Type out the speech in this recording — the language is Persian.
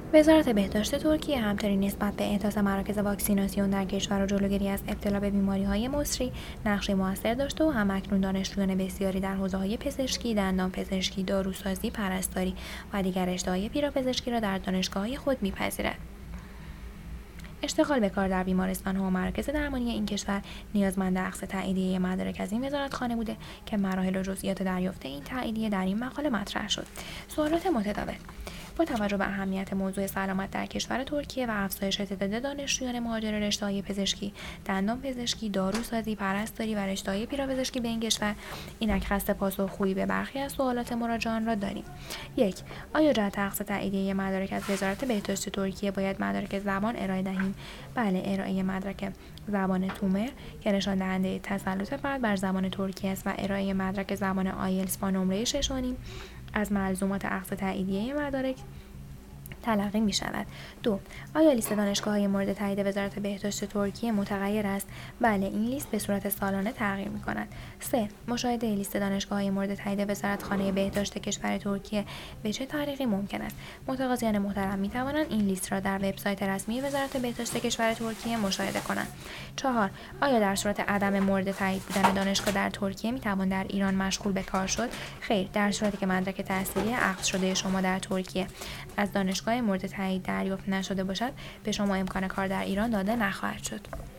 وزارت بهداشت ترکیه همچنین نسبت به احداث مراکز واکسیناسیون در کشور و جلوگیری از ابتلا به بیماری‌های مصری نقشی موثر داشته و هم‌اکنون دانشجویان بسیاری در حوزه‌های پزشکی، دندانپزشکی، داروسازی، پرستاری و دیگر رشته‌های پیرابهداشتی را در دانشگاه‌های خود می‌پذیرد. اشتغال به کار در بیمارستان‌ها و مراکز درمانی این کشور نیازمند اخذ تاییدیه مدارک از این وزارتخانه بوده که مراحل و جزئیات دریافت این تاییدیه در این مقاله مطرح شد. سوالات متداول: با توجه به اهمیت موضوع سلامت در کشور ترکیه و افزایش تعداد دانشجویان مهاجر رشته‌های پزشکی، دندانپزشکی، داروسازی، پرستاری و رشته‌های پیرابهداشتی به این کشور، اینک قصد پاسخگویی به برخی از سوالات مراجعان را داریم. 1. آیا جهت اخذ تاییدیه مدارک از وزارت بهداشت ترکیه باید مدارک زبان ارائه دهیم؟ بله، ارائه مدرک زبان تومر که نشان دهنده تسلط فرد بر زبان ترکیه است و ارائه مدرک زبان آیلتس با نمره 6.5 از ملزومات اخذ تاییدیه مدارک تلقی می شود. 2. آیا لیست دانشگاه‌های مورد تایید وزارت بهداشت ترکیه متغیر است؟ بله، این لیست به صورت سالانه تغییر می کند. 3. مشاهده لیست دانشگاه‌های مورد تایید وزارتخانه بهداشت کشور ترکیه به چه طریقی ممکن است؟ متقاضیان محترم می توانند این لیست را در وبسایت رسمی وزارت بهداشت کشور ترکیه مشاهده کنند. 4. آیا در صورت عدم مورد تایید بودن دانشگاه در ترکیه می توان در ایران مشغول به کار شد؟ خیر، در صورتی که مدرک تحصیلی اخذ شده شما در ترکیه از دانشگاه مورد تایید دریافت نشده باشد، به شما امکان کار در ایران داده نخواهد شد.